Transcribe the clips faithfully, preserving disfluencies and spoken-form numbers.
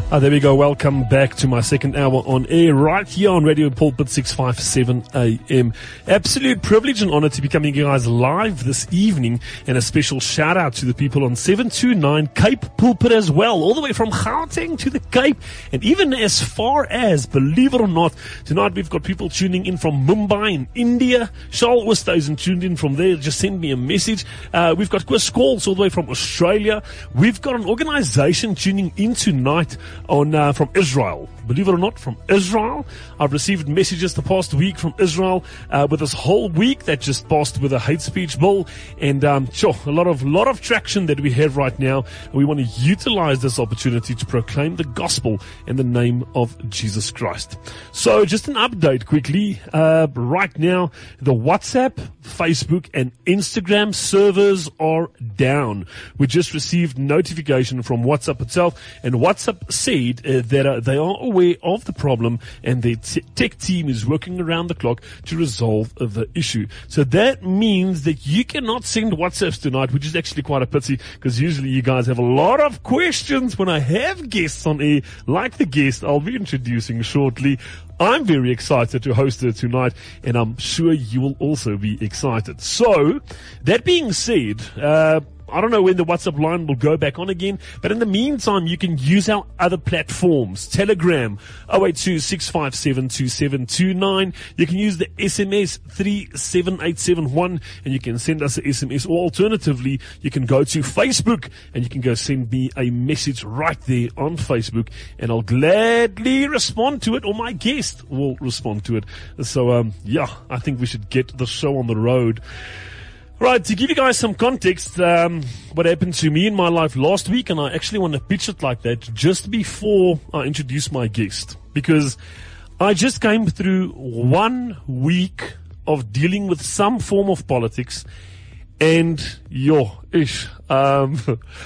Oh, there we go. Welcome back to my second hour on air right here on Radio Pulpit six fifty-seven A M. Absolute privilege and honor to be coming to you guys live this evening, and a special shout out to the people on seven two nine Cape Pulpit as well, all the way from Gauteng to the Cape, and even as far as, believe it or not, tonight we've got people tuning in from Mumbai in India. Charles Oosthuizen tuned in from there, just sent me a message. Uh, we've got Chris Calls all the way from Australia. We've got an organization tuning in tonight on uh, from Israel. Believe it or not, from Israel. I've received messages the past week from Israel uh, with this whole week that just passed with a hate speech bill, and um, sure, a lot of lot of traction that we have right now. And we want to utilize this opportunity to proclaim the gospel in the name of Jesus Christ. So, just an update quickly. Uh, right now, the WhatsApp, Facebook, and Instagram servers are down. We just received notification from WhatsApp itself, and WhatsApp said uh, that uh, they are aware of the problem, and their t- tech team is working around the clock to resolve the issue. So that means that you cannot send WhatsApps tonight, which is actually quite a pity, because usually you guys have a lot of questions when I have guests on air, like the guest I'll be introducing shortly. I'm very excited to host her tonight, and I'm sure you will also be excited. So, that being said, uh, I don't know when the WhatsApp line will go back on again, but in the meantime, you can use our other platforms. Telegram, oh eight two, six five seven, two seven two nine. You can use the S M S three seven eight seven one, and you can send us an S M S, or alternatively, you can go to Facebook, and you can go send me a message right there on Facebook, and I'll gladly respond to it, or my guest will respond to it. So, um, yeah, I think we should get the show on the road. Right, to give you guys some context, um, what happened to me in my life last week, and I actually want to pitch it like that just before I introduce my guest, because I just came through one week of dealing with some form of politics, and yo, ish, um,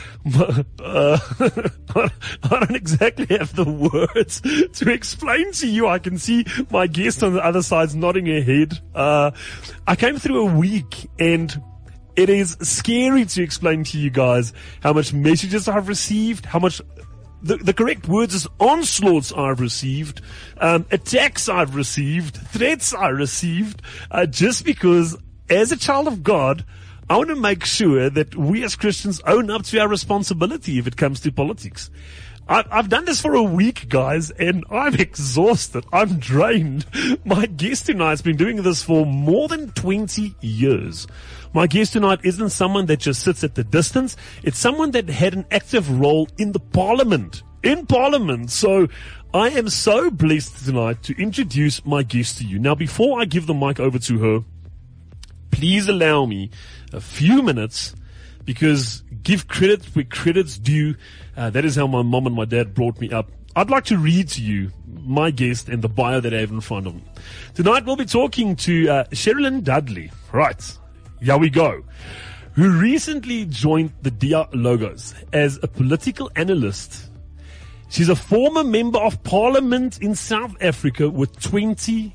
uh, I don't exactly have the words to explain to you. I can see my guest on the other side's nodding her head. Uh, I came through a week, and it is scary to explain to you guys how much messages I've received, how much The, the correct words is onslaughts I've received, um, attacks I've received, threats I received, uh, just because as a child of God, I want to make sure that we as Christians own up to our responsibility if it comes to politics. I, I've done this for a week, guys, and I'm exhausted. I'm drained. My guest tonight's been doing this for more than twenty years. My guest tonight isn't someone that just sits at the distance. It's someone that had an active role in the parliament. In parliament. So I am so blessed tonight to introduce my guest to you. Now, before I give the mic over to her, please allow me a few minutes, because give credit where credit's due. Uh, that is how my mom and my dad brought me up. I'd like to read to you my guest and the bio that I have in front of me. Tonight we'll be talking to uh, Sherilyn Dudley. Right, here we go. Who recently joined the Dialogos as a political analyst. She's a former member of parliament in South Africa with twenty,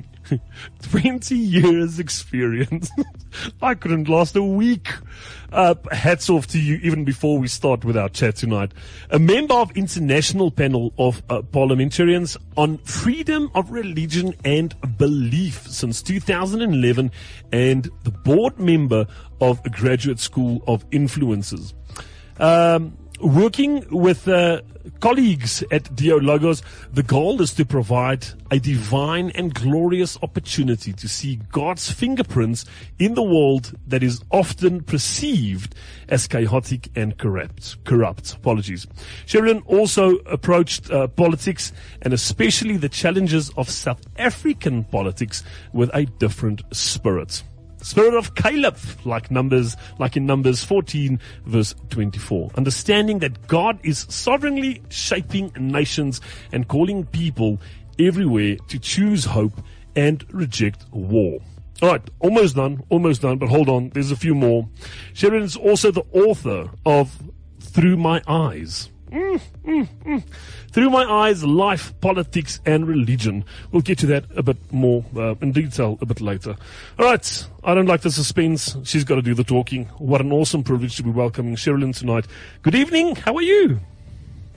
twenty years experience. I couldn't last a week. Uh, hats off to you even before we start with our chat tonight. A member of international panel of uh, parliamentarians on freedom of religion and belief since two thousand eleven, and the board member of a graduate school of influencers. Um, Working with uh, colleagues at Dialogos, the goal is to provide a divine and glorious opportunity to see God's fingerprints in the world that is often perceived as chaotic and corrupt. Corrupt. Apologies. Sherilyn also approached uh, politics, and especially the challenges of South African politics, with a different spirit. Spirit of Caleb, like numbers, like in Numbers fourteen, verse twenty-four. Understanding that God is sovereignly shaping nations and calling people everywhere to choose hope and reject war. All right, almost done, almost done, but hold on, there's a few more. Sherilyn is also the author of Through My Eyes. Mm, mm, mm. Through My Eyes, Life, Politics, and Religion. We'll get to that a bit more uh, in detail a bit later. All right, I don't like the suspense. She's got to do the talking. What an awesome privilege to be welcoming Sherilyn tonight. Good evening. How are you?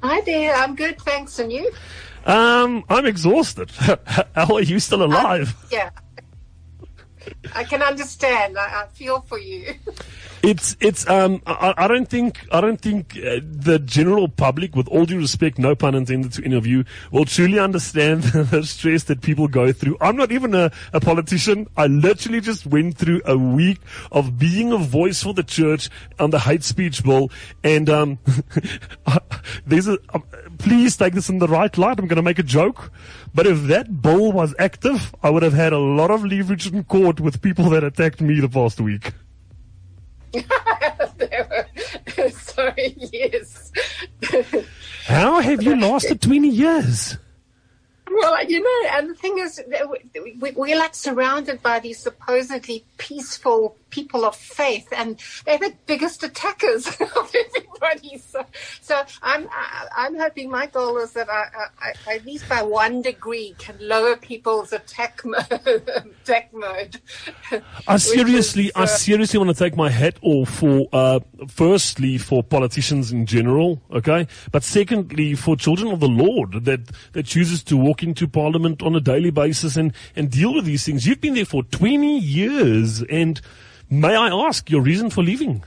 Hi there, I'm good, thanks, and you? Um, I'm exhausted. How are you still alive? Uh, yeah, I can understand. I, I feel for you. It's it's um I, I don't think I don't think uh, the general public, with all due respect, no pun intended to any of you, will truly understand the stress that people go through. I'm not even a, a politician. I literally just went through a week of being a voice for the church on the hate speech bill, and um there's a um, please take this in the right light. I'm going to make a joke, but if that bill was active, I would have had a lot of leverage in court with people that attacked me the past week. Sorry, yes. How have you lasted twenty years? Well, you know, and the thing is, we, we're like surrounded by these supposedly peaceful people of faith, and they're the biggest attackers of everybody. So, so I'm, I'm hoping my goal is that I, I, I at least by one degree can lower people's attack mode. attack mode. I seriously, is, uh, I seriously want to take my hat off for, uh, firstly, for politicians in general, okay, but secondly, for children of the Lord that that chooses to walk into Parliament on a daily basis and and deal with these things. You've been there for twenty years, and may I ask your reason for leaving?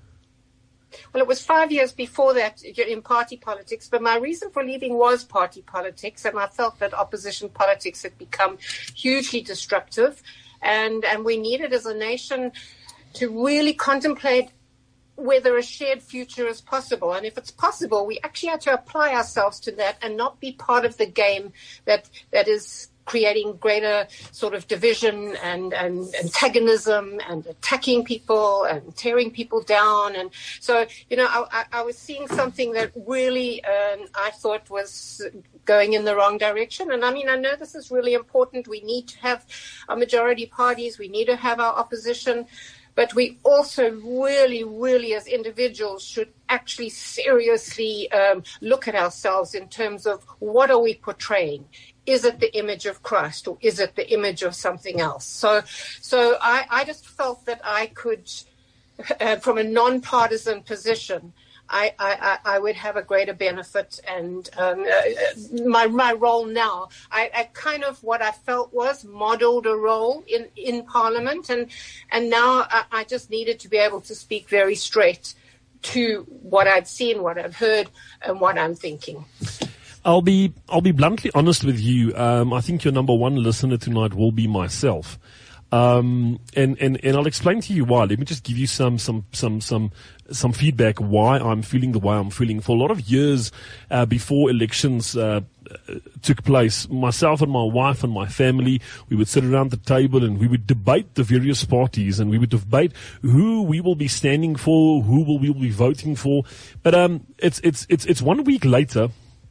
Well, it was five years before that in party politics, but my reason for leaving was party politics, and I felt that opposition politics had become hugely destructive, and, and we needed as a nation to really contemplate whether a shared future is possible. And if it's possible, we actually had to apply ourselves to that and not be part of the game that that is creating greater sort of division and, and antagonism and attacking people and tearing people down. And so, you know, I, I was seeing something that really um, I thought was going in the wrong direction. And I mean, I know this is really important. We need to have our majority parties. We need to have our opposition. But we also really, really as individuals should actually seriously um, look at ourselves in terms of what are we portraying? Is it the image of Christ or is it the image of something else? So so I, I just felt that I could, uh, from a non-partisan position, I, I, I would have a greater benefit. And um, uh, my my role now, I, I kind of what I felt was modeled a role in, in Parliament. And, and now I, I just needed to be able to speak very straight to what I'd seen, what I've heard, and what I'm thinking. I'll be I'll be bluntly honest with you. Um, I think your number one listener tonight will be myself, um, and and and I'll explain to you why. Let me just give you some some some some some feedback why I'm feeling the way I'm feeling. For a lot of years uh, before elections uh, took place, myself and my wife and my family, we would sit around the table and we would debate the various parties, and we would debate who we will be standing for, who will we will be voting for. But um, it's it's it's it's one week later.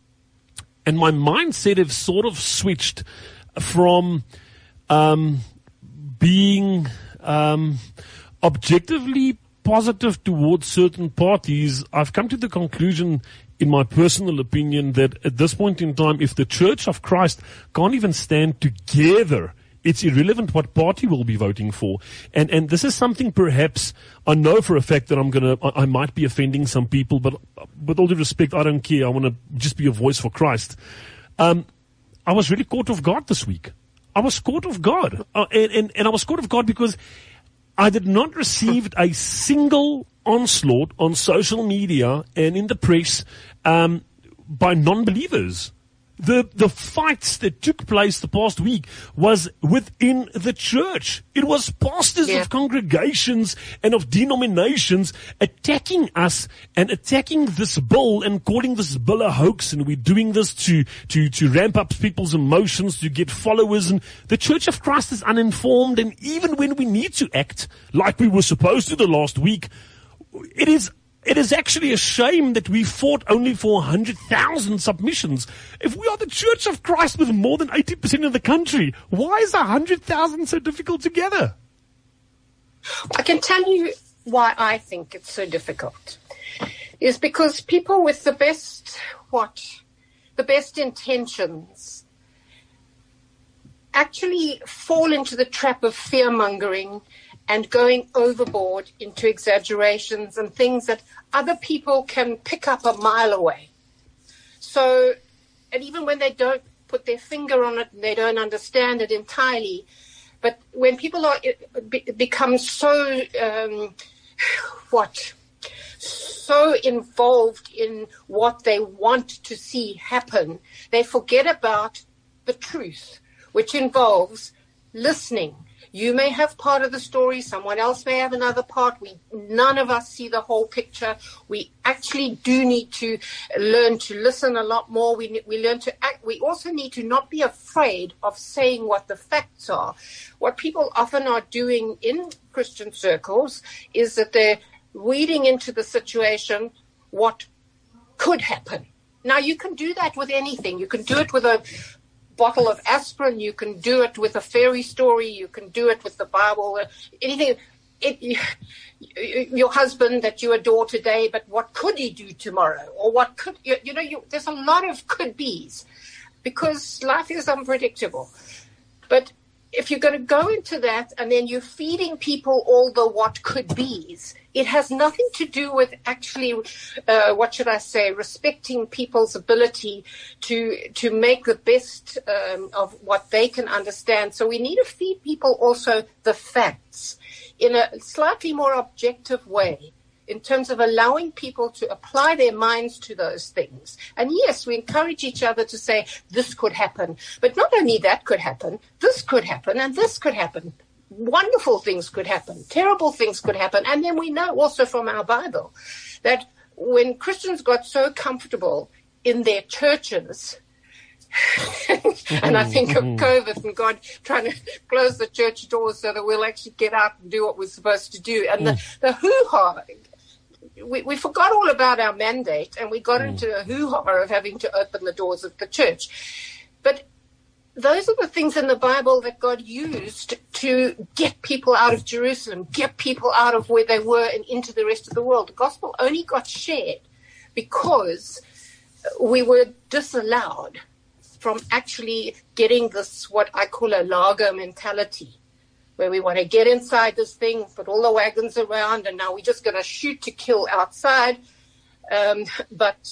And my mindset has sort of switched from um, being um, objectively positive towards certain parties. I've come to the conclusion, in my personal opinion, that at this point in time, if the Church of Christ can't even stand together, it's irrelevant what party we'll be voting for. And and this is something perhaps, I know for a fact that I'm gonna, I, I might be offending some people, but with all due respect, I don't care. I want to just be a voice for Christ. Um, I was really caught off guard this week. I was caught off guard. Uh, and, and, and I was caught off guard because I did not receive a single onslaught on social media and in the press um, by non-believers. The the fights that took place the past week was within the church. It was pastors yeah. of congregations and of denominations attacking us and attacking this bill and calling this bill a hoax, and we're doing this to, to, to ramp up people's emotions, to get followers. And the Church of Christ is uninformed, and even when we need to act like we were supposed to the last week, it is It is actually a shame that we fought only for one hundred thousand submissions. If we are the Church of Christ with more than eighty percent of the country, why is one hundred thousand so difficult to gather? I can tell you why I think it's so difficult. Is because people with the best, what, the best intentions actually fall into the trap of fear-mongering and going overboard into exaggerations and things that other people can pick up a mile away. So, and even when they don't put their finger on it, they don't understand it entirely. But when people are it become so um, what so involved in what they want to see happen, they forget about the truth, which involves listening. You may have part of the story, someone else may have another part. We none of us see the whole picture. We actually do need to learn to listen a lot more. We we learn to act. We also need to not be afraid of saying what the facts are. What people often are doing in Christian circles is that they're reading into the situation what could happen. Now, you can do that with anything. You can do it with a bottle of aspirin, you can do it with a fairy story, you can do it with the Bible, anything. It, your husband that you adore today, but what could he do tomorrow? Or what could, you, you know, you, there's a lot of could be's because life is unpredictable. But if you're going to go into that and then you're feeding people all the what could be's, it has nothing to do with actually, uh, what should I say, respecting people's ability to to make the best um, of what they can understand. So we need to feed people also the facts in a slightly more objective way, in terms of allowing people to apply their minds to those things. And yes, we encourage each other to say, this could happen. But not only that could happen, this could happen, and this could happen. Wonderful things could happen. Terrible things could happen. And then we know also from our Bible that when Christians got so comfortable in their churches, and I think of COVID and God trying to close the church doors so that we'll actually get out and do what we're supposed to do. And the, the hoo-ha, we, we forgot all about our mandate and we got mm. into a hoo-ha of having to open the doors of the church. But those are the things in the Bible that God used to get people out of Jerusalem, get people out of where they were and into the rest of the world. The gospel only got shared because we were disallowed from actually getting this, what I call a lager mentality, where we want to get inside this thing, put all the wagons around, and now we're just going to shoot to kill outside. Um, but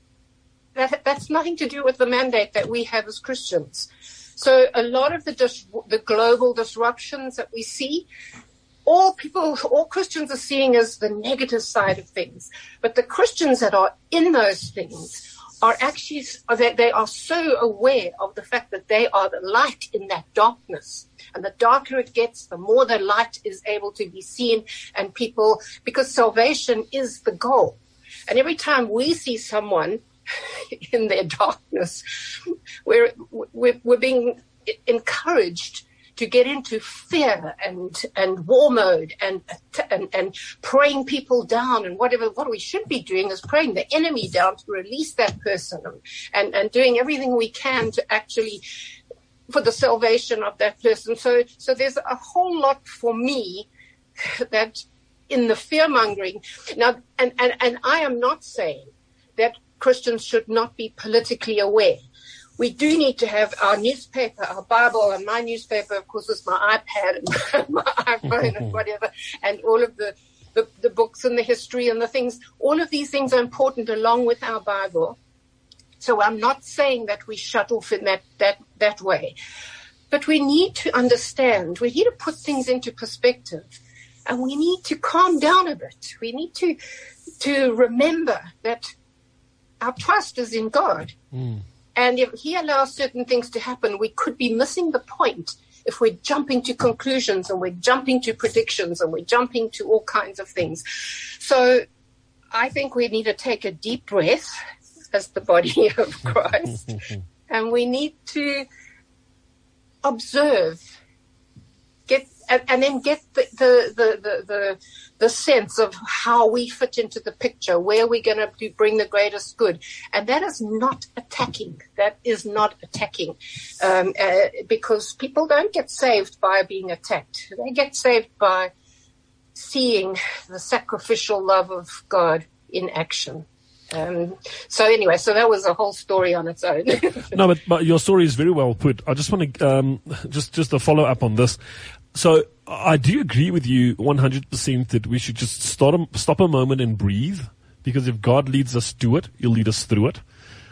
that, that's nothing to do with the mandate that we have as Christians. So a lot of the dis- the global disruptions that we see, all people, all Christians are seeing as the negative side of things. But the Christians that are in those things are actually, they, they are so aware of the fact that they are the light in that darkness. And the darker it gets, the more the light is able to be seen. And people, because salvation is the goal. And every time we see someone in their darkness, we're, we're, we're being encouraged to get into fear and, and war mode and, and, and praying people down, and whatever, what we should be doing is praying the enemy down to release that person and, and doing everything we can to actually, for the salvation of that person. So, so there's a whole lot for me that in the fear mongering now, and, and, and I am not saying that Christians should not be politically aware. We do need to have our newspaper, our Bible, and my newspaper, of course, is my iPad and my iPhone and whatever, and all of the, the, the books and the history and the things. All of these things are important along with our Bible. So I'm not saying that we shut off in that, that, that way. But we need to understand, we need to put things into perspective, and we need to calm down a bit. We need to, to remember that our trust is in God. Mm. And if he allows certain things to happen, we could be missing the point if we're jumping to conclusions and we're jumping to predictions and we're jumping to all kinds of things. So I think we need to take a deep breath as the body of Christ. And we need to observe, get and, and then get the, the, the, the, the, the sense of how we fit into the picture, where we're going to bring the greatest good. And that is not attacking. That is not attacking. Um, uh, because people don't get saved by being attacked. They get saved by seeing the sacrificial love of God in action. Um, so anyway, so that was a whole story on its own. No, but, but your story is very well put. I just want to, um, just, just a follow up on this. So I do agree with you one hundred percent that we should just stop, stop a moment and breathe, because if God leads us to it, he'll lead us through it.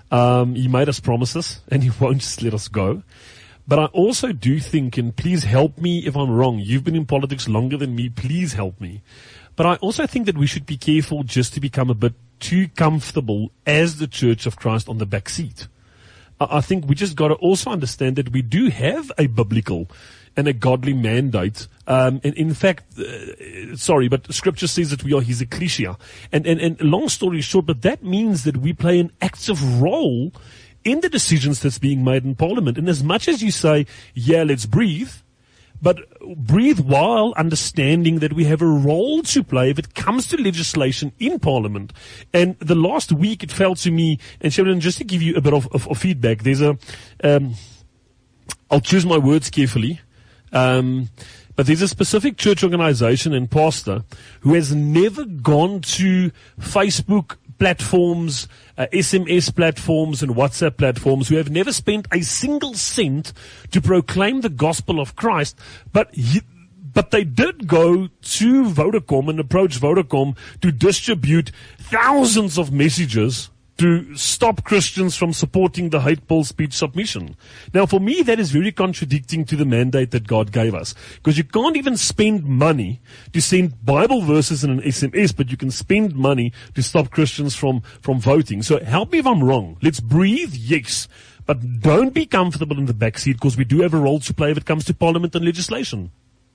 Um, he made us promises, and he won't just let us go. But I also do think, and please help me if I'm wrong, you've been in politics longer than me, please help me. But I also think that we should be careful just to become a bit too comfortable as the Church of Christ on the back seat. I think we just got to also understand that we do have a biblical and a godly mandate. Um, and in fact, uh, sorry, but Scripture says that we are His ecclesia. And, and, and long story short, but that means that we play an active role in the decisions that's being made in Parliament. And as much as you say, yeah, let's breathe, but breathe while understanding that we have a role to play if it comes to legislation in Parliament. And the last week it felt to me, and Sheridan, just to give you a bit of, of, of feedback, there's a, um, I'll choose my words carefully, um, but there's a specific church organization and pastor who has never gone to Facebook platforms, uh, S M S platforms and WhatsApp platforms, who have never spent a single cent to proclaim the gospel of Christ, but he, but they did go to Vodacom and approach Vodacom to distribute thousands of messages to stop Christians from supporting the hateful speech submission. Now, for me, that is very contradicting to the mandate that God gave us. Because you can't even spend money to send Bible verses in an S M S, but you can spend money to stop Christians from, from voting. So help me if I'm wrong. Let's breathe, yes. But don't be comfortable in the backseat, because we do have a role to play if it comes to Parliament and legislation.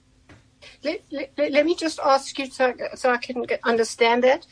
Let, let, let me just ask you so, so I can get, understand that.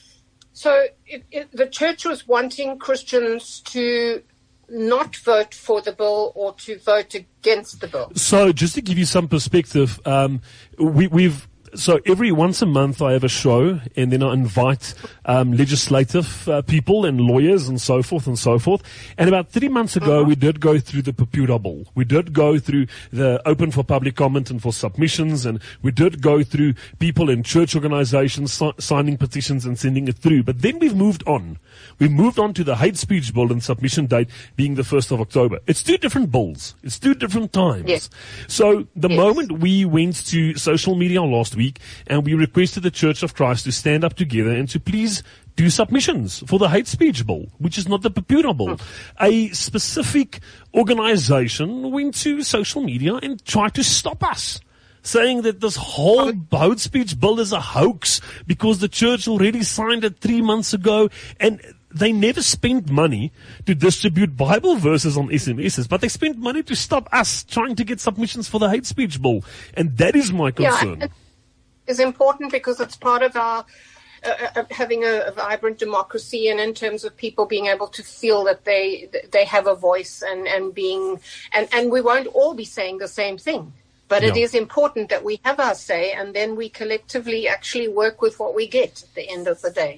So it, it, the church was wanting Christians to not vote for the bill or to vote against the bill. So just to give you some perspective, um, we, we've so every once a month I have a show, and then I invite um, legislative uh, people and lawyers and so forth and so forth. And about three months ago, uh-huh. we did go through the Papura Bill. We did go through the open for public comment and for submissions, and we did go through people in church organizations si- signing petitions and sending it through. But then we've moved on. We moved on to the hate speech bill and submission date being the first of October. It's two different bills. It's two different times. Yes. So the yes. moment we went to social media last week, and we requested the Church of Christ to stand up together and to please do submissions for the hate speech bill, which is not the Papura bill. A specific organization went to social media and tried to stop us, saying that this whole hate speech bill is a hoax because the church already signed it three months ago, and they never spent money to distribute Bible verses on S M Ses, but they spent money to stop us trying to get submissions for the hate speech bill. And that is my concern. Yeah, it's important because it's part of our uh, uh, having a, a vibrant democracy, and in terms of people being able to feel that they they have a voice, and, and being and, and we won't all be saying the same thing. But yeah. It is important that we have our say, and then we collectively actually work with what we get at the end of the day.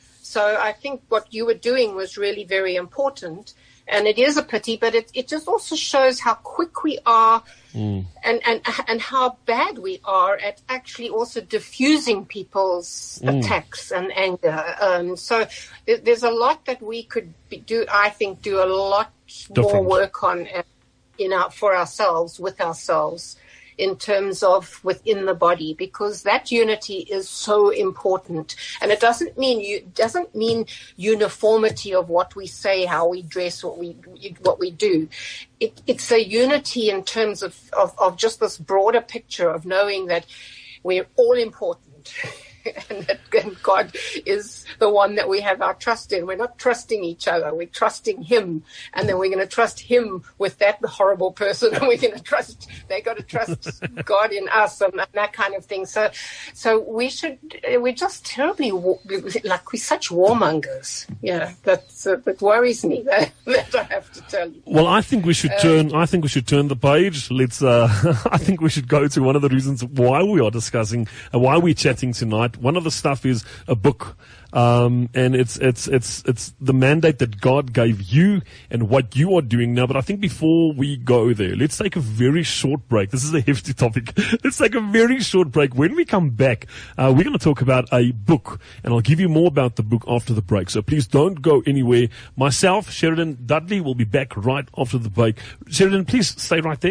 So I think what you were doing was really very important, and it is a pity, but it, it just also shows how quick we are mm. and, and, and how bad we are at actually also diffusing people's mm. attacks and anger. Um, so there, there's a lot that we could be, do, I think, do a lot Different. more work on in our, for ourselves, with ourselves, in terms of within the body, because that unity is so important. And it doesn't mean you doesn't mean uniformity of what we say, how we dress, what we what we do. It, it's a unity in terms of, of, of just this broader picture of knowing that we're all important. And that and God is the one that we have our trust in. We're not trusting each other. We're trusting Him. And then we're going to trust Him with that horrible person. And we're going to trust, they got to trust God in us, and that kind of thing. So, so we should, we're just terribly, like we're such warmongers. Yeah, that's, uh, that worries me, that, that I have to tell you. Well, I think we should turn, uh, I think we should turn the page. Let's, uh, I think we should go to one of the reasons why we are discussing, uh, why we're chatting tonight. One of the stuff is a book, um, and it's it's it's it's the mandate that God gave you and what you are doing now. But I think before we go there, let's take a very short break. This is a hefty topic. Let's take a very short break. When we come back, uh, we're going to talk about a book, and I'll give you more about the book after the break. So please don't go anywhere. Myself, Sheridan Dudley, will be back right after the break. Sheridan, please stay right there.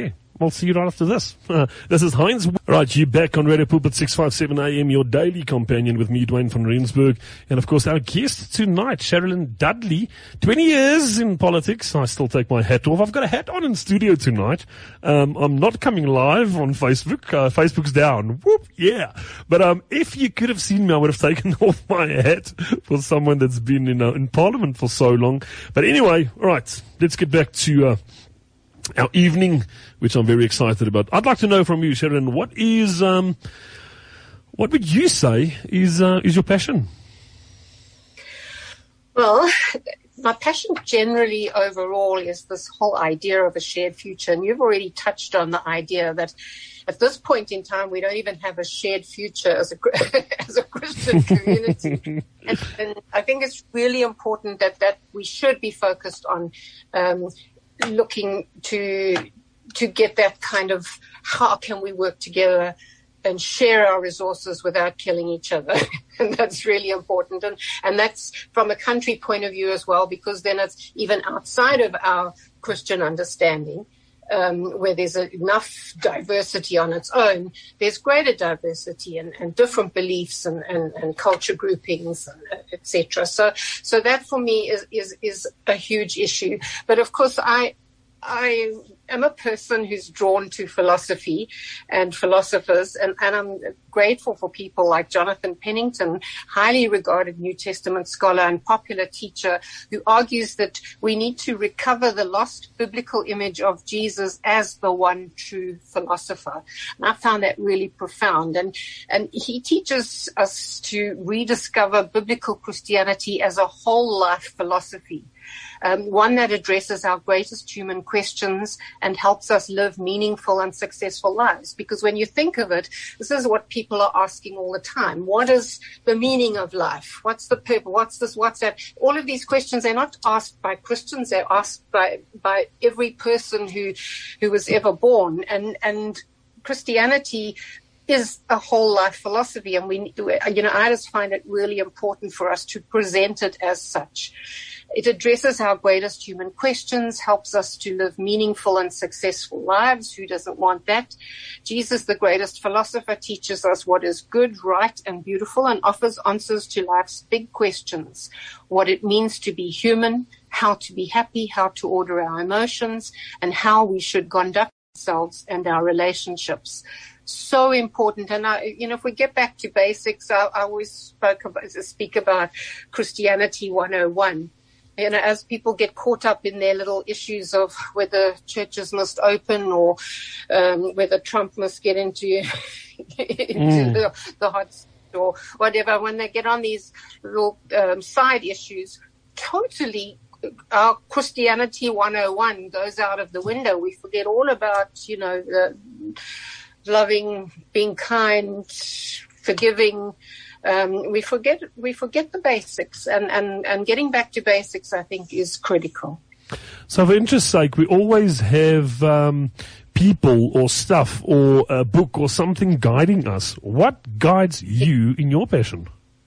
I'll see you right after this. Uh, this is Heinz. Right, you back on Radio Pulpit six fifty-seven A M, your daily companion with me, Dwayne van Rensburg. And of course, our guest tonight, Sherilyn Dudley. twenty years in politics. I still take my hat off. I've got a hat on in studio tonight. Um, I'm not coming live on Facebook. Uh, Facebook's down. Whoop, yeah. But um, if you could have seen me, I would have taken off my hat for someone that's been in, uh, in Parliament for so long. But anyway, all right, let's get back to uh, our evening, which I'm very excited about. I'd like to know from you, Sherilyn, what is, um, what would you say is uh, is your passion? Well, my passion generally overall is this whole idea of a shared future. And you've already touched on the idea that at this point in time, we don't even have a shared future as a, as a Christian community. and, and I think it's really important that, that we should be focused on um, looking to to get that kind of how can we work together and share our resources without killing each other. And that's really important. And, and that's from a country point of view as well, because then it's even outside of our Christian understanding, um, where there's enough diversity on its own, there's greater diversity and, and different beliefs and, and, and culture groupings, et cetera. So, so that for me is, is, is a huge issue. But of course, I, I am a person who's drawn to philosophy and philosophers, and, and I'm grateful for people like Jonathan Pennington, highly regarded New Testament scholar and popular teacher, who argues that we need to recover the lost biblical image of Jesus as the one true philosopher. And I found that really profound. And, and he teaches us to rediscover biblical Christianity as a whole life philosophy. Um, one that addresses our greatest human questions and helps us live meaningful and successful lives. Because when you think of it, this is what people are asking all the time. What is the meaning of life? What's the purpose? What's this? What's that? All of these questions, they're not asked by Christians. They're asked by, by every person who, who was ever born. And, and Christianity is a whole life philosophy. And we, you know, I just find it really important for us to present it as such. It addresses our greatest human questions, helps us to live meaningful and successful lives. Who doesn't want that? Jesus, the greatest philosopher, teaches us what is good, right, and beautiful, and offers answers to life's big questions. What it means to be human, how to be happy, how to order our emotions, and how we should conduct ourselves and our relationships. So important. And I, you know, if we get back to basics, I, I always spoke about, speak about Christianity one oh one. You know, as people get caught up in their little issues of whether churches must open or um, whether Trump must get into, into mm. the, the hot seat or whatever, when they get on these little um, side issues, totally our Christianity one oh one goes out of the window. We forget all about, you know, the loving, being kind, forgiving. Um, we forget we forget the basics, and, and, and getting back to basics, I think, is critical. So for interest's sake, we always have um, people or stuff or a book or something guiding us. What guides you in your passion?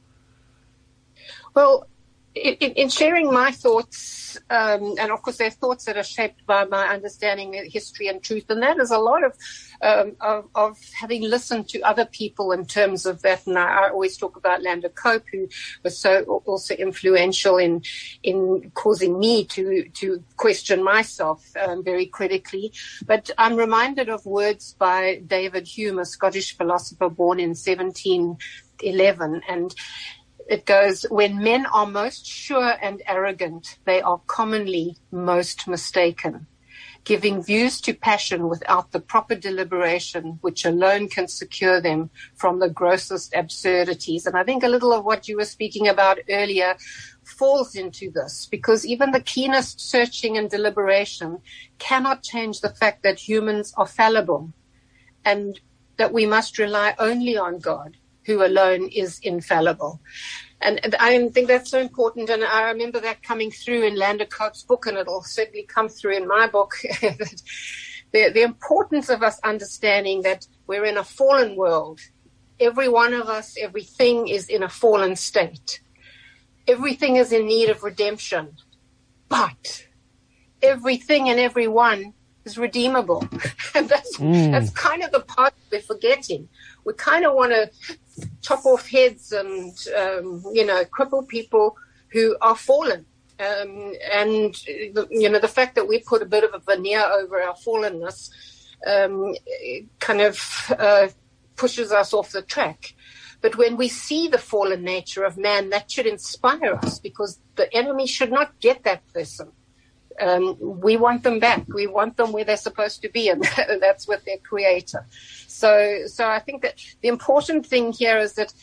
Well, in, in sharing my thoughts, um, and of course they're thoughts that are shaped by my understanding of history and truth, and that is a lot of, um, of, of having listened to other people in terms of that. And I, I always talk about Landa Cope, who was so also influential in in causing me to to question myself um, very critically. But I'm reminded of words by David Hume, a Scottish philosopher born in seventeen eleven, and it goes, when men are most sure and arrogant, they are commonly most mistaken, giving views to passion without the proper deliberation, which alone can secure them from the grossest absurdities. And I think a little of what you were speaking about earlier falls into this, because even the keenest searching and deliberation cannot change the fact that humans are fallible and that we must rely only on God, who alone is infallible. And, and I think that's so important. And I remember that coming through in Landa Cope's book, and it'll certainly come through in my book, the, the importance of us understanding that we're in a fallen world. Every one of us, everything is in a fallen state. Everything is in need of redemption. But everything and everyone is redeemable. And that's, mm. that's kind of the part we're forgetting. We kind of want to chop off heads and, um, you know, cripple people who are fallen. Um, and, the, you know, the fact that we put a bit of a veneer over our fallenness um, kind of uh, pushes us off the track. But when we see the fallen nature of man, that should inspire us, because the enemy should not get that person. Um, we want them back. We want them where they're supposed to be, and that's with their creator. So, so I think that the important thing here is that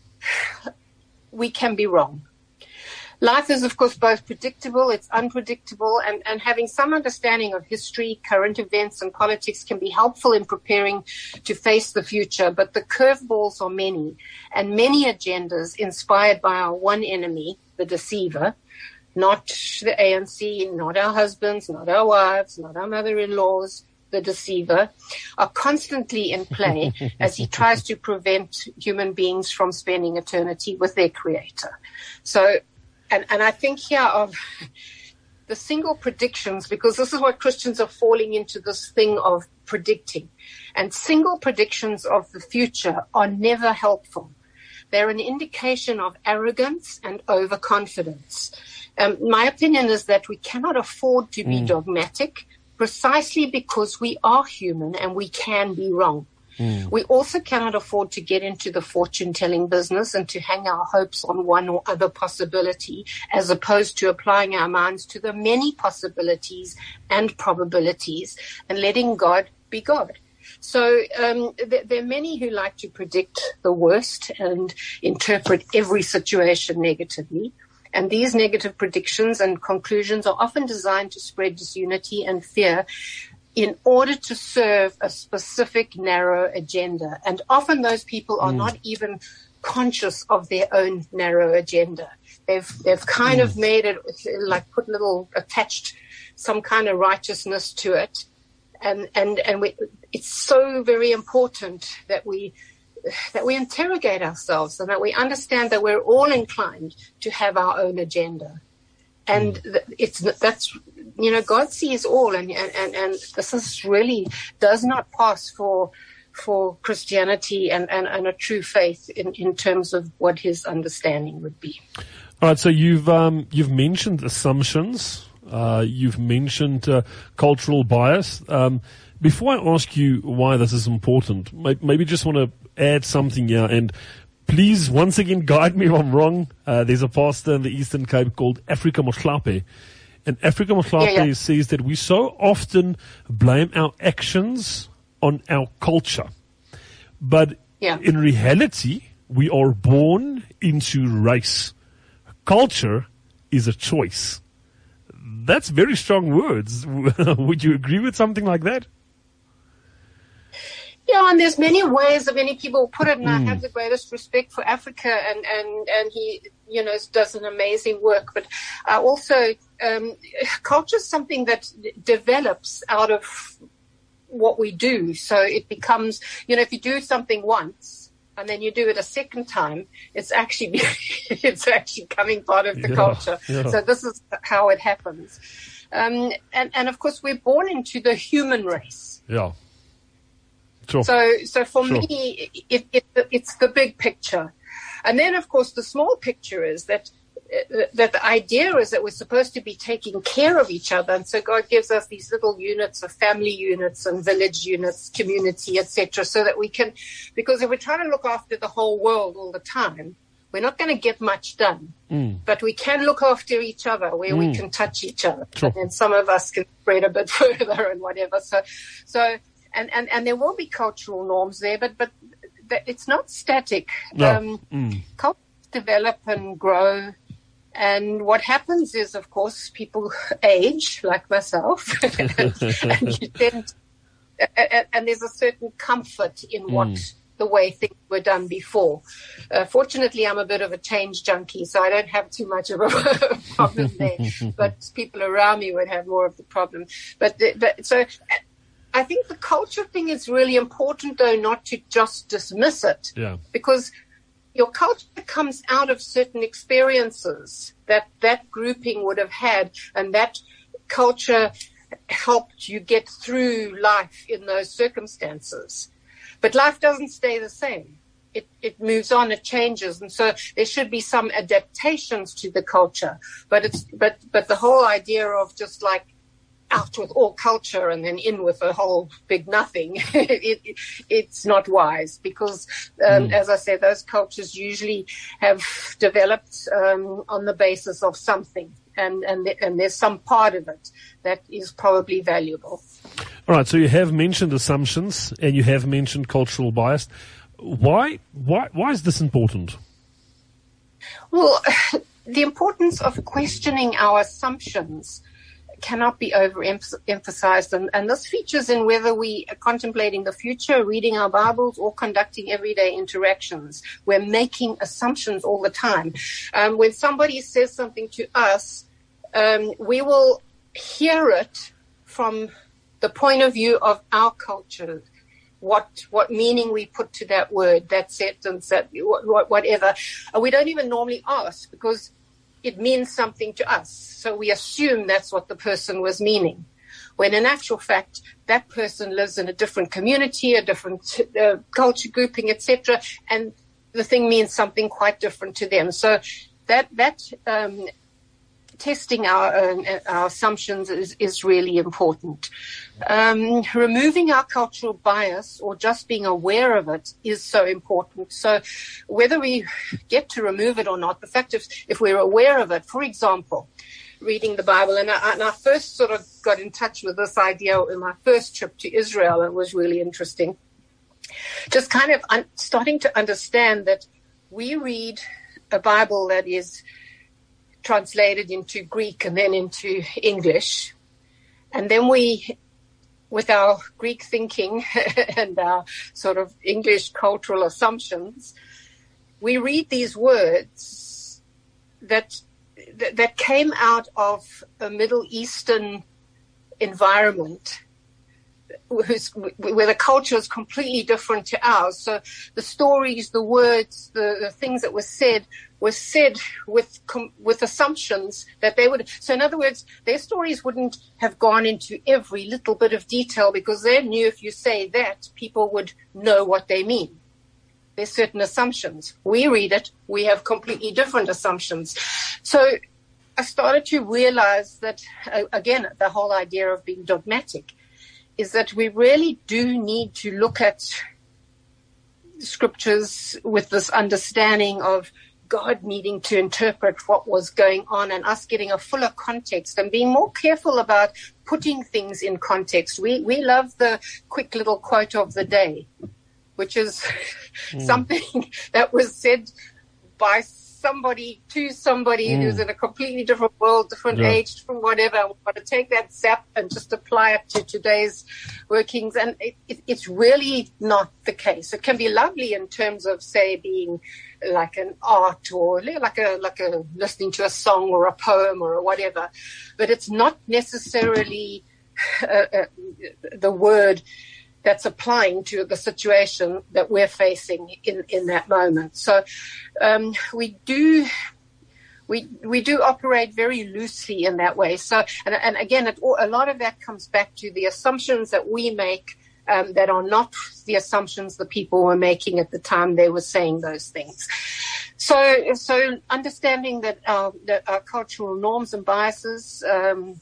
we can be wrong. Life is, of course, both predictable, it's unpredictable, and, and having some understanding of history, current events, and politics can be helpful in preparing to face the future. But the curveballs are many, and many agendas inspired by our one enemy, the deceiver, not the A N C, not our husbands, not our wives, not our mother-in-laws, the deceiver, are constantly in play as he tries to prevent human beings from spending eternity with their creator. So, And, and I think here of the single predictions, because this is what Christians are falling into, this thing of predicting. And single predictions of the future are never helpful. They're an indication of arrogance and overconfidence. Um, my opinion is that we cannot afford to be mm. dogmatic, precisely because we are human and we can be wrong. Mm. We also cannot afford to get into the fortune-telling business and to hang our hopes on one or other possibility, as opposed to applying our minds to the many possibilities and probabilities and letting God be God. So um, th- there are many who like to predict the worst and interpret every situation negatively. And these negative predictions and conclusions are often designed to spread disunity and fear in order to serve a specific narrow agenda. And often those people are mm. not even conscious of their own narrow agenda. They've they've kind mm. of made it, like put little, attached some kind of righteousness to it. And, and, and we, it's so very important that we, that we interrogate ourselves and that we understand that we're all inclined to have our own agenda. And it's, that's, you know, God sees all, and, and, and this is really does not pass for, for Christianity and, and, and a true faith in, in terms of what his understanding would be. All right. So you've, um, you've mentioned assumptions. Uh, you've mentioned, uh, cultural bias. Um, before I ask you why this is important, maybe just want to add something here, and please, once again, guide me if I'm wrong. Uh, there's a pastor in the Eastern Cape called Africa Mohlape. And Africa Mohlape yeah, yeah. says that we so often blame our actions on our culture. But yeah. in reality, we are born into race. Culture is a choice. That's very strong words. Would you agree with something like that? Yeah, and there's many ways that many people put it, and mm. I have the greatest respect for Africa, and, and, and he, you know, does an amazing work. But uh, also, um, culture is something that d- develops out of what we do. So it becomes, you know, if you do something once and then you do it a second time, it's actually it's actually coming part of the yeah, culture. Yeah. So this is how it happens. Um, and, and of course, we're born into the human race. Yeah. Sure. So, so for sure. me, it, it, it's the big picture. And then, of course, the small picture is that, uh, that the idea is that we're supposed to be taking care of each other. And so God gives us these little units of family units and village units, community, et cetera, so that we can, because if we're trying to look after the whole world all the time, we're not going to get much done. Mm. But we can look after each other where mm. we can touch each other. Sure. And some of us can spread a bit further and whatever. So, so, And, and, and there will be cultural norms there, but, but it's not static. No. Um, mm. Cultures develop and grow. And what happens is, of course, people age, like myself, and, and, you tend, and, and there's a certain comfort in what mm. the way things were done before. Uh, fortunately, I'm a bit of a change junkie, so I don't have too much of a problem there. But people around me would have more of the problem. But, the, but so... I think the culture thing is really important, though, not to just dismiss it. Yeah. Because your culture comes out of certain experiences that that grouping would have had, and that culture helped you get through life in those circumstances. But life doesn't stay the same. It, it moves on, it changes, and so there should be some adaptations to the culture. But it's but but the whole idea of just like out with all culture and then in with a whole big nothing, it, it, it's not wise, because, um, mm. as I said, those cultures usually have developed um, on the basis of something, and and th- and there's some part of it that is probably valuable. All right. So you have mentioned assumptions and you have mentioned cultural bias. Why, why, why is this important? Well, the importance of questioning our assumptions cannot be overemphasized, and, and this features in whether we are contemplating the future, reading our Bibles, or conducting everyday interactions. We're making assumptions all the time. Um, when somebody says something to us, um, we will hear it from the point of view of our culture. What what meaning we put to that word, that sentence, that what, whatever. And we don't even normally ask, because it means something to us. So we assume that's what the person was meaning, when in actual fact, that person lives in a different community, a different uh, culture grouping, et cetera, and the thing means something quite different to them. So that that um, testing our uh, our assumptions is, is really important. Um, removing our cultural bias, or just being aware of it, is so important. So whether we get to remove it or not, the fact is, if we're aware of it, for example, reading the Bible, and I, and I first sort of got in touch with this idea in my first trip to Israel, and it was really interesting. Just kind of un- starting to understand that we read a Bible that is translated into Greek and then into English. And then we, with our Greek thinking and our sort of English cultural assumptions, we read these words that that, that came out of a Middle Eastern environment, whose, where the culture is completely different to ours. So the stories, the words, the, the things that were said were said with with assumptions that they would. So in other words, their stories wouldn't have gone into every little bit of detail, because they knew if you say that, people would know what they mean. There's certain assumptions. We read it, we have completely different assumptions. So I started to realize that, uh, again, the whole idea of being dogmatic is that we really do need to look at scriptures with this understanding of God needing to interpret what was going on, and us getting a fuller context and being more careful about putting things in context. We we love the quick little quote of the day, which is mm. something that was said by somebody to somebody mm. who's in a completely different world, different yeah. age, different whatever. I want to take that zap and just apply it to today's workings. And it, it, it's really not the case. It can be lovely in terms of, say, being like an art, or like a like a listening to a song or a poem or whatever, but it's not necessarily uh, uh, the word that's applying to the situation that we're facing in, in that moment. So um, we do we we do operate very loosely in that way. So and, and again, it, a lot of that comes back to the assumptions that we make um, that are not the assumptions the people were making at the time they were saying those things. So so understanding that our, that our cultural norms and biases um,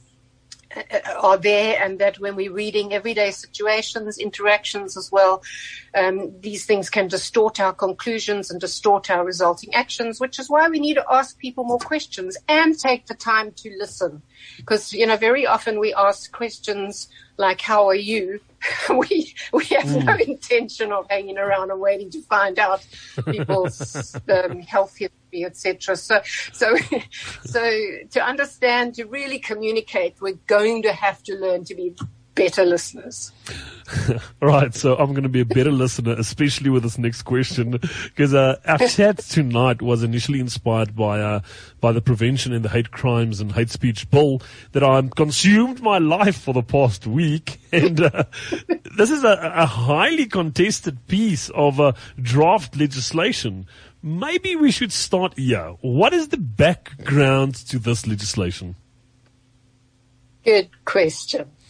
are there, and that when we're reading everyday situations, interactions as well, um, these things can distort our conclusions and distort our resulting actions, which is why we need to ask people more questions and take the time to listen. Because, you know, very often we ask questions like, how are you? we we have mm. no intention of hanging around and waiting to find out people's um, health history, et cetera. So, so, so to understand, to really communicate, we're going to have to learn to be better listeners. Right, so I'm going to be a better listener, especially with this next question, because uh, our chat tonight was initially inspired by uh, by the Prevention and the Hate Crimes and Hate Speech Bill that I consumed my life for the past week, and uh, this is a, a highly contested piece of uh, draft legislation. Maybe we should start here. What is the background to this legislation? Good question.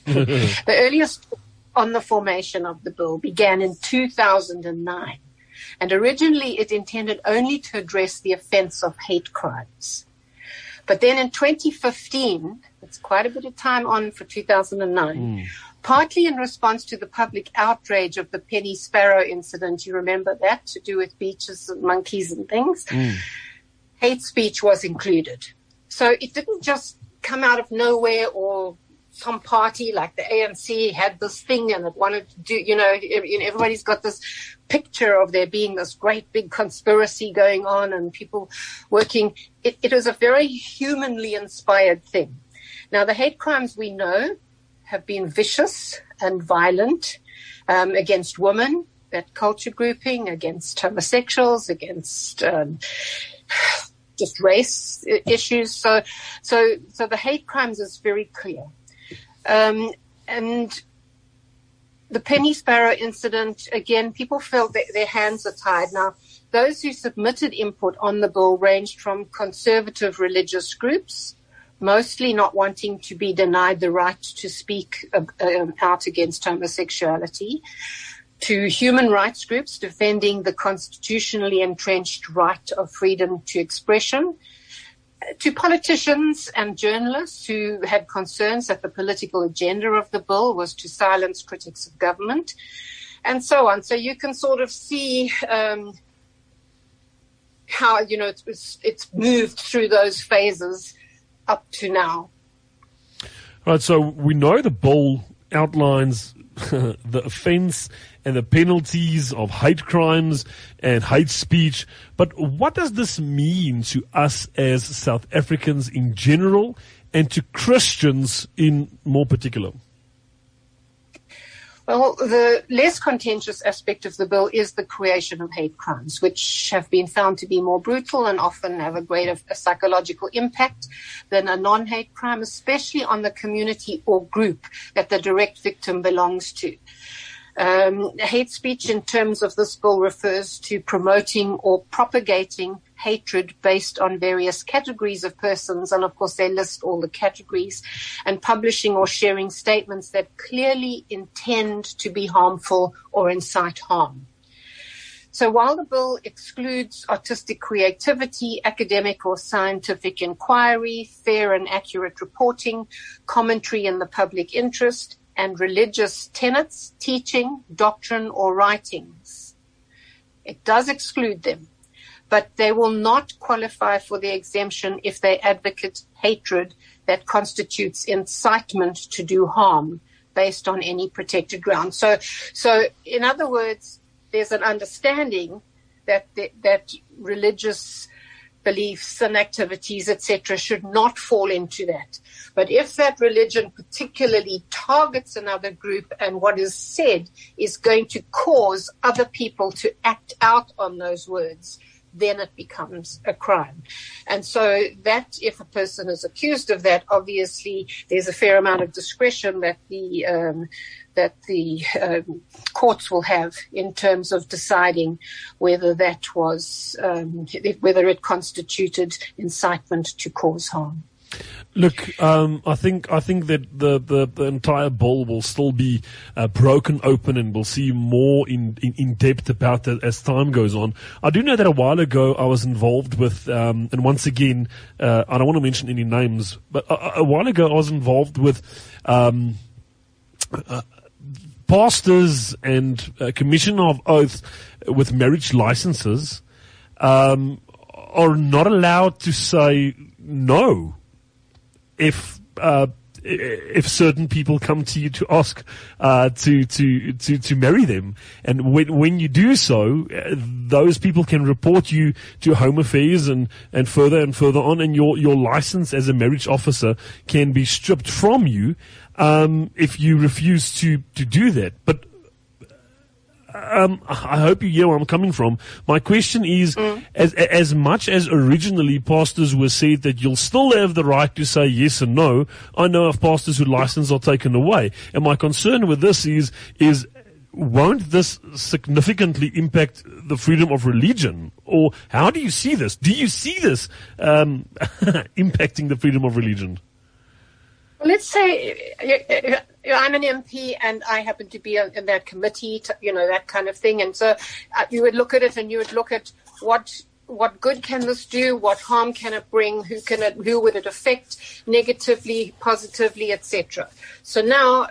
The earliest on the formation of the bill began in two thousand nine. And originally it intended only to address the offense of hate crimes. But then in twenty fifteen, it's quite a bit of time on for two thousand nine, mm. partly in response to the public outrage of the Penny Sparrow incident, you remember that, to do with beaches and monkeys and things, mm. hate speech was included. So it didn't just come out of nowhere, or some party like the A N C had this thing and it wanted to do, you know, everybody's got this picture of there being this great big conspiracy going on and people working. It, it was a very humanly inspired thing. Now, the hate crimes we know have been vicious and violent um, against women, that culture grouping, against homosexuals, against um, just race issues. So, so, so the hate crimes is very clear. Um, and the Penny Sparrow incident, again, people felt that their hands are tied. Now, those who submitted input on the bill ranged from conservative religious groups, mostly not wanting to be denied the right to speak uh, um, out against homosexuality, to human rights groups defending the constitutionally entrenched right of freedom to expression, to politicians and journalists who had concerns that the political agenda of the bill was to silence critics of government, and so on. So you can sort of see um, how, you know, it's, it's moved through those phases up to now. Right, so we know the bill outlines the offense and the penalties of hate crimes and hate speech. But what does this mean to us as South Africans in general and to Christians in more particular? Well, the less contentious aspect of the bill is the creation of hate crimes, which have been found to be more brutal and often have a greater psychological impact than a non-hate crime, especially on the community or group that the direct victim belongs to. Um, hate speech in terms of this bill refers to promoting or propagating hatred based on various categories of persons, and of course they list all the categories, and publishing or sharing statements that clearly intend to be harmful or incite harm. So while the bill excludes artistic creativity, academic or scientific inquiry, fair and accurate reporting, commentary in the public interest, and religious tenets, teaching, doctrine, or writings, it does exclude them, but they will not qualify for the exemption if they advocate hatred that constitutes incitement to do harm based on any protected ground. So, so in other words, there's an understanding that the, that religious beliefs and activities, et cetera, should not fall into that. But if that religion particularly targets another group and what is said is going to cause other people to act out on those words, then it becomes a crime. And so that, if a person is accused of that, obviously there's a fair amount of discretion that the um, that the um, courts will have in terms of deciding whether that was um, whether it constituted incitement to cause harm. Look, um, I think I think that the, the, the entire bill will still be uh, broken open, and we'll see more in, in, in depth about it as time goes on. I do know that a while ago I was involved with, um, and once again, uh, I don't want to mention any names, but a, a while ago I was involved with um, uh, pastors and uh, commission of oaths with marriage licenses um, are not allowed to say no if uh, if certain people come to you to ask uh, to to to to marry them, and when when you do so, uh, those people can report you to Home Affairs and and further and further on, and your your license as a marriage officer can be stripped from you um, if you refuse to to do that. But Um, I hope you hear where I'm coming from. My question is, mm. as as much as originally pastors were said that you'll still have the right to say yes and no, I know of pastors whose license are taken away. And my concern with this is, is won't this significantly impact the freedom of religion? Or how do you see this? Do you see this um, impacting the freedom of religion? Let's say I'm an M P and I happen to be in that committee, you know, that kind of thing. And so you would look at it and you would look at what what good can this do, what harm can it bring, who can it, who would it affect negatively, positively, et cetera. So now,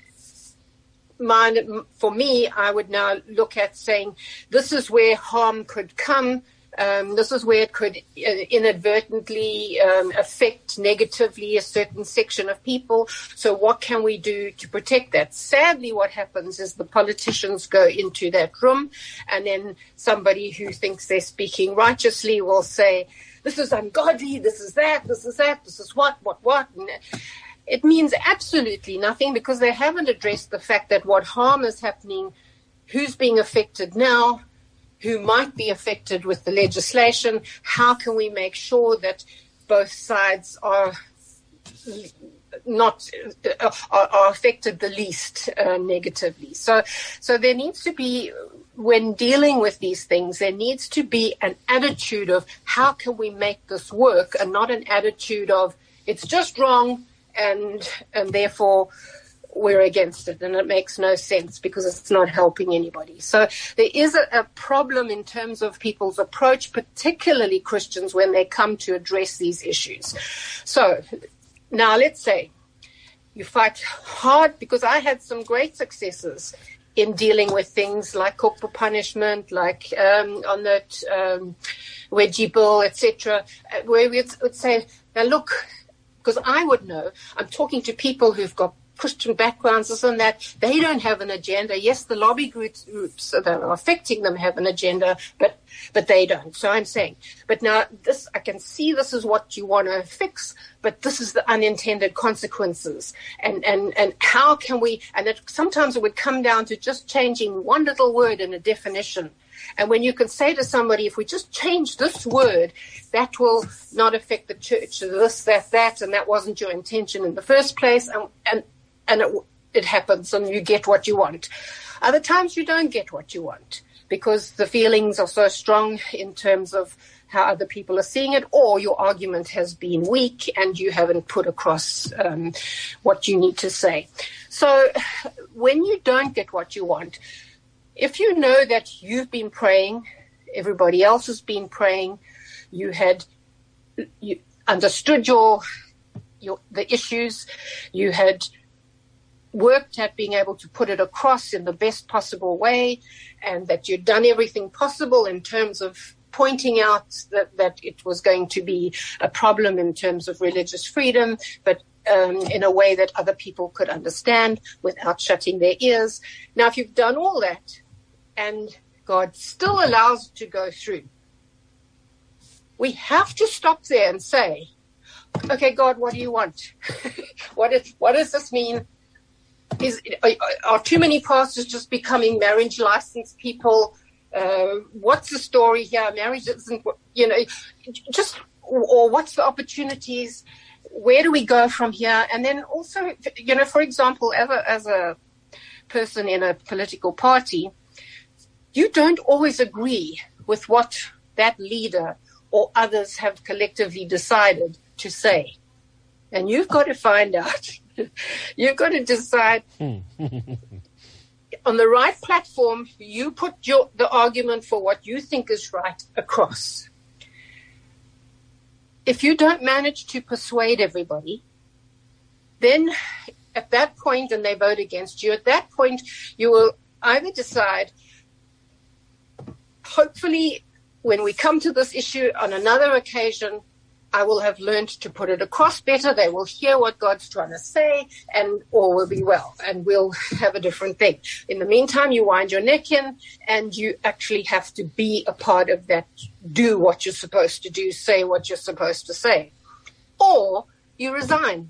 mine, for me, I would now look at saying this is where harm could come. Um, this is where it could uh, inadvertently um, affect negatively a certain section of people. So what can we do to protect that? Sadly, what happens is the politicians go into that room and then somebody who thinks they're speaking righteously will say, this is ungodly, this is that, this is that, this is what, what, what. And it means absolutely nothing because they haven't addressed the fact that what harm is happening, who's being affected now, who might be affected with the legislation, how can we make sure that both sides are not uh, are, are affected the least uh, negatively. So, so there needs to be, when dealing with these things, there needs to be an attitude of how can we make this work, and not an attitude of it's just wrong and and therefore we're against it, and it makes no sense because it's not helping anybody. So there is a, a problem in terms of people's approach, particularly Christians, when they come to address these issues. So now let's say you fight hard, because I had some great successes in dealing with things like corporal punishment, like um, on that um, wedgie bill, et cetera, where we would, would say, now look, because I would know, I'm talking to people who've got Christian backgrounds, this and that. They don't have an agenda. Yes, the lobby groups, groups that are affecting them have an agenda, but but they don't. So I'm saying, but now this, I can see this is what you want to fix, but this is the unintended consequences. And and and how can we? And it, sometimes it would come down to just changing one little word in a definition. And when you can say to somebody, if we just change this word, that will not affect the church, this, that, that, and that wasn't your intention in the first place, and and and it, it happens and you get what you want. Other times you don't get what you want because the feelings are so strong in terms of how other people are seeing it, or your argument has been weak and you haven't put across um, what you need to say. So when you don't get what you want, if you know that you've been praying, everybody else has been praying, you had you understood your your the issues, you had worked at being able to put it across in the best possible way, and that you'd done everything possible in terms of pointing out that, that it was going to be a problem in terms of religious freedom, but um, in a way that other people could understand without shutting their ears. Now, if you've done all that and God still allows it to go through, we have to stop there and say, okay, God, what do you want? what, is, what does this mean? Is, are, are too many pastors just becoming marriage license people? Uh, what's the story here? Marriage isn't, you know, just, or what's the opportunities? Where do we go from here? And then also, you know, for example, as a, as a person in a political party, you don't always agree with what that leader or others have collectively decided to say. And you've got to find out. You've got to decide on the right platform. You put your, the argument for what you think is right across. If you don't manage to persuade everybody, then at that point, and they vote against you, at that point, you will either decide, hopefully, when we come to this issue on another occasion, I will have learned to put it across better. They will hear what God's trying to say, and all will be well, and we'll have a different thing. In the meantime, you wind your neck in, and you actually have to be a part of that. Do what you're supposed to do, say what you're supposed to say, or you resign.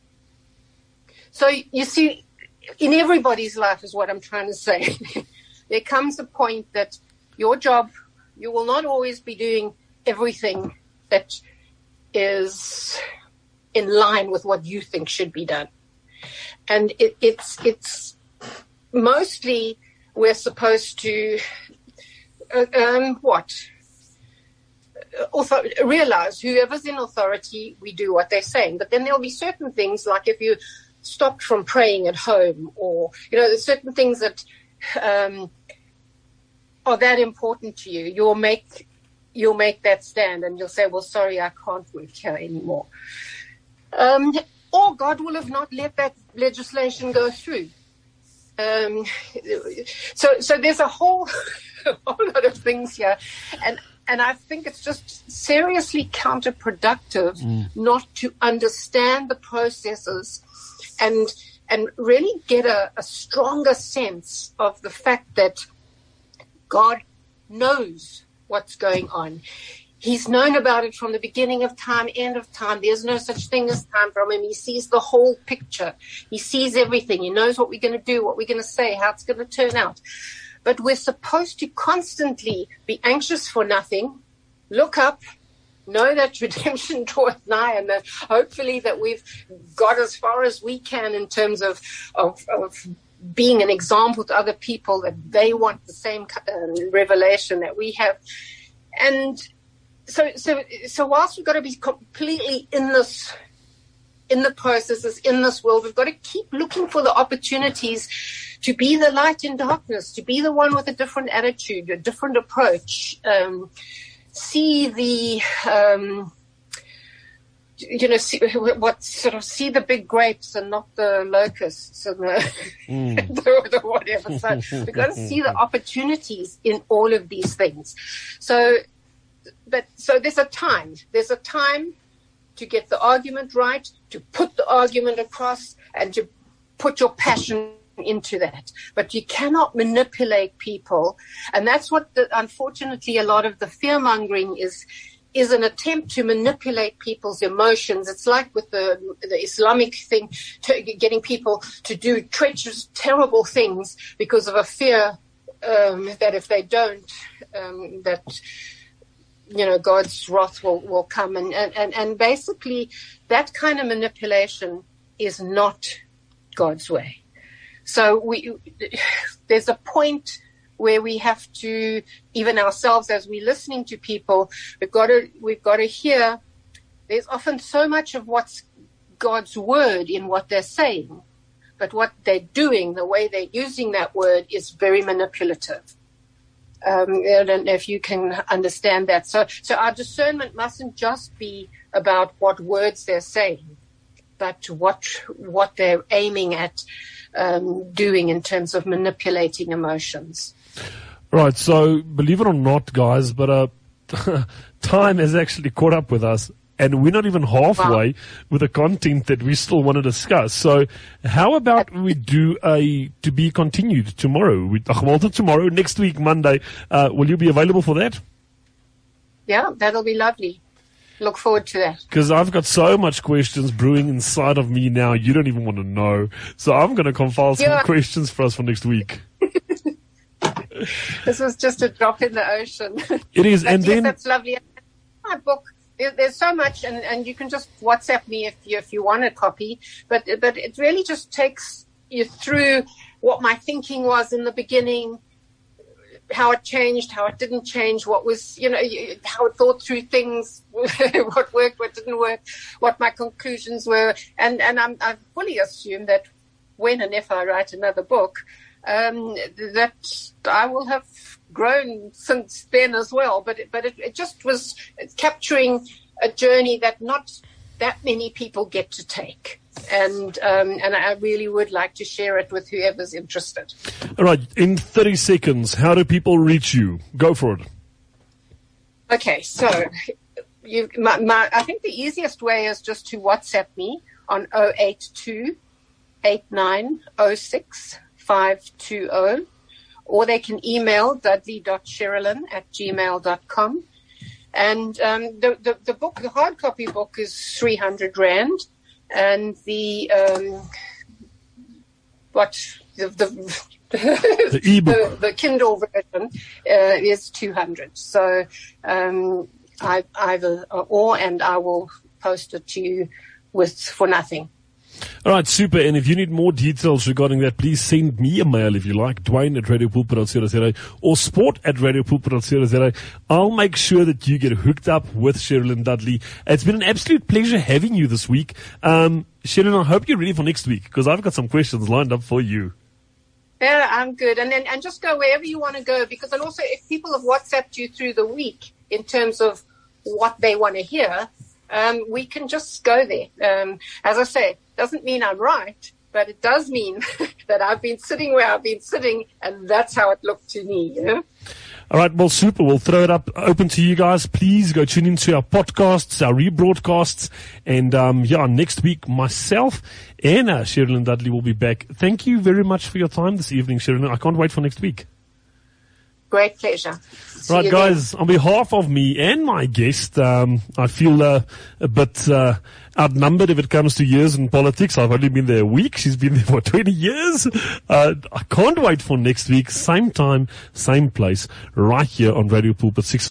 So you see, in everybody's life is what I'm trying to say. There comes a point that your job, you will not always be doing everything that is in line with what you think should be done. And it, it's it's mostly we're supposed to, uh, um, what? author- realize whoever's in authority, we do what they're saying. But then there'll be certain things, like if you stopped from praying at home, or, you know, there's certain things that um, are that important to you. You'll make you'll make that stand, and you'll say, well, sorry, I can't work here anymore. Um, or God will have not let that legislation go through. Um, so, so there's a whole, a whole lot of things here, and and I think it's just seriously counterproductive mm. not to understand the processes, and and really get a, a stronger sense of the fact that God knows what's going on. He's known about it from the beginning of time, end of time. There's no such thing as time from him. He sees the whole picture. He sees everything. He knows what we're going to do, what we're going to say, how it's going to turn out. But we're supposed to constantly be anxious for nothing, look up, know that redemption draweth nigh, and that hopefully that we've got as far as we can in terms of, of, of being an example to other people, that they want the same um, revelation that we have. And So, so, so whilst we've got to be completely in this, in the processes, in this world, we've got to keep looking for the opportunities to be the light in darkness, to be the one with a different attitude, a different approach, um, see the, um, you know, see, what sort of see the big grapes and not the locusts and the, mm. the, the whatever. So we've got to see the opportunities in all of these things. So, But so there's a time, there's a time to get the argument right, to put the argument across, and to put your passion into that. But you cannot manipulate people. And that's what, the, unfortunately, a lot of the fear-mongering is, is an attempt to manipulate people's emotions. It's like with the, the Islamic thing, to, getting people to do treacherous, terrible things because of a fear um, that if they don't, um, that... you know, God's wrath will, will come. And, and, and basically that kind of manipulation is not God's way. So we, there's a point where we have to, even ourselves as we're listening to people, we've got to, we've got to hear, there's often so much of what's God's word in what they're saying, but what they're doing, the way they're using that word is very manipulative. Um, I don't know if you can understand that. So, so our discernment mustn't just be about what words they're saying, but what what they're aiming at um, doing in terms of manipulating emotions. Right. So, believe it or not, guys, but uh, time has actually caught up with us. And we're not even halfway wow. with the content that we still want to discuss. So how about we do a to be continued tomorrow? We, Walter, tomorrow, next week, Monday. Uh, will you be available for that? Yeah, that'll be lovely. Look forward to that. Because I've got so much questions brewing inside of me now, you don't even want to know. So I'm going to compile some yeah. questions for us for next week. This was just a drop in the ocean. It is. But and yes, then that's lovely. My book. There's so much, and, and you can just WhatsApp me if you, if you want a copy. But but it really just takes you through what my thinking was in the beginning, how it changed, how it didn't change, what was, you know, how it thought through things, what worked, what didn't work, what my conclusions were. And, and I'm, I fully assume that when and if I write another book, um, that I will have grown since then as well, but it, but it, it just was capturing a journey that not that many people get to take, and um, and I really would like to share it with whoever's interested. All right, in thirty seconds, how do people reach you? Go for it. Okay, so you, my, my, I think the easiest way is just to WhatsApp me on zero eight two, eight nine zero six, five two zero. Or they can email dudley dot sherilyn at gmail dot com. And um, the, the, the book, the hard copy book is three hundred rand. And the, um, what, the, the, the ebook, the, the Kindle version uh, is two hundred. So um, I, either or, and I will post it to you with for nothing. All right, super. And if you need more details regarding that, please send me a mail if you like, Dwayne at radio pulpit dot co dot za or sport at radio pulpit dot co dot za. I'll make sure that you get hooked up with Sherilyn Dudley. It's been an absolute pleasure having you this week. Um, Sherilyn, I hope you're ready for next week because I've got some questions lined up for you. Yeah, I'm good. And then, and just go wherever you want to go, because, and also if people have WhatsApped you through the week in terms of what they want to hear, um, we can just go there. Um, as I say, doesn't mean I'm right, but it does mean that I've been sitting where I've been sitting, and that's how it looked to me, you know? All right, well, super. We'll throw it up open to you guys. Please go tune into our podcasts, our rebroadcasts. And, um, yeah, next week, myself and uh, Sherilyn Dudley will be back. Thank you very much for your time this evening, Sherilyn. I can't wait for next week. Great pleasure. See right, you guys, then. On behalf of me and my guest, um, I feel uh, a bit uh, outnumbered if it comes to years in politics. I've only been there a week. She's been there for twenty years. Uh, I can't wait for next week. Same time, same place, right here on Radio Pulpit six.